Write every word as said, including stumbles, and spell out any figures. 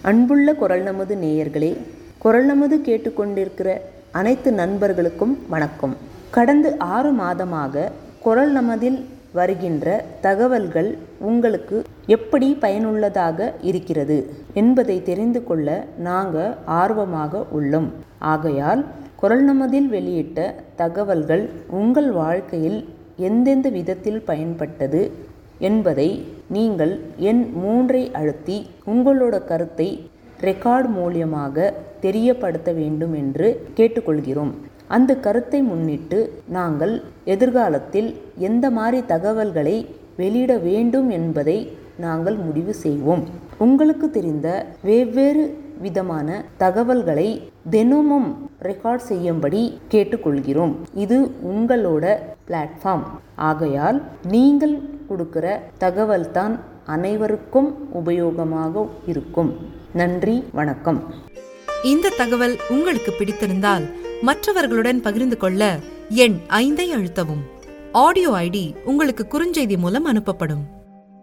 அன்புள்ள குரல் நமது நேயர்களே, குரல் நமது கேட்டுக்கொண்டிருக்கிற அனைத்து நண்பர்களுக்கும் வணக்கம். கடந்த ஆறு மாதமாக குரல் நமதில் வருகின்ற தகவல்கள் உங்களுக்கு எப்படி பயனுள்ளதாக இருக்கிறது என்பதை தெரிந்து கொள்ள நாங்கள் ஆர்வமாக உள்ளோம். ஆகையால் குரல் நமதில் வெளியிட்ட தகவல்கள் உங்கள் வாழ்க்கையில் எந்தெந்த விதத்தில் பயன்பட்டது என்பதை நீங்கள் எண் மூன்றை அழுத்தி உங்களோட கருத்தை ரெக்கார்ட் மூலியமாக தெரியப்படுத்த வேண்டும் என்று கேட்டுக்கொள்கிறோம். அந்த கருத்தை முன்னிட்டு நாங்கள் எதிர்காலத்தில் எந்த மாதிரி தகவல்களை வெளியிட வேண்டும் என்பதை நாங்கள் முடிவு செய்வோம். உங்களுக்கு தெரிந்த வெவ்வேறு விதமான தகவல்களை தினமும் ரெக்கார்ட் செய்யும்படி கேட்டுக்கொள்கிறோம். இது உங்களோட பிளாட்ஃபார்ம். ஆகையால் நீங்கள் கொடுக்கிற தகவல் தான் அனைவருக்கும் உபயோகமாக இருக்கும். நன்றி, வணக்கம். இந்த தகவல் உங்களுக்கு பிடித்திருந்தால் மற்றவர்களுடன் பகிர்ந்து கொள்ள எண் ஐந்தை அழுத்தவும். ஆடியோ ஐடி உங்களுக்கு குறுஞ்செய்தி மூலம் அனுப்பப்படும்.